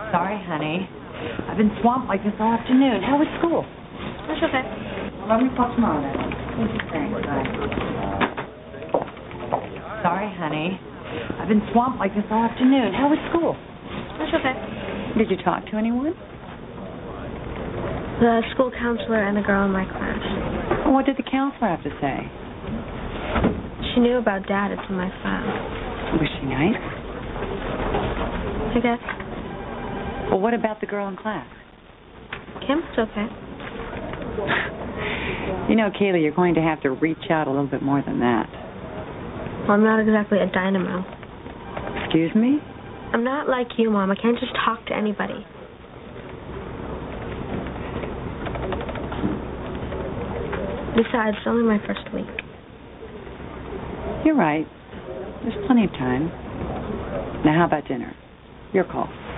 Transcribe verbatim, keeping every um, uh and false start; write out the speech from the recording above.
Sorry, honey. I've been swamped like this all afternoon. How was school? That's okay. Well, let me talk tomorrow then. What do you think? Bye. Sorry, honey. I've been swamped like this all afternoon. How was school? That's okay. Did you talk to anyone? The school counselor and the girl in my class. Well, what did the counselor have to say? She knew about Dad. It's in my file. Was she nice? I guess. Well, what about the girl in class? Kim's okay. You know, Kaylee, you're going to have to reach out a little bit more than that. Well, I'm not exactly a dynamo. Excuse me? I'm not like you, Mom. I can't just talk to anybody. Besides, it's only my first week. You're right. There's plenty of time. Now, how about dinner? Your call.